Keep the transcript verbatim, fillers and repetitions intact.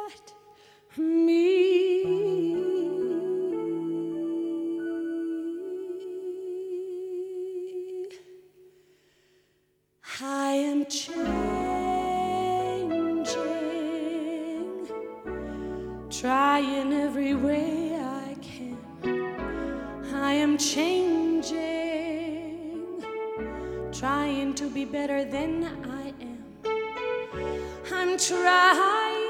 at me. I am changing, trying every way I can. I am changing, trying to be better than I am. I'm trying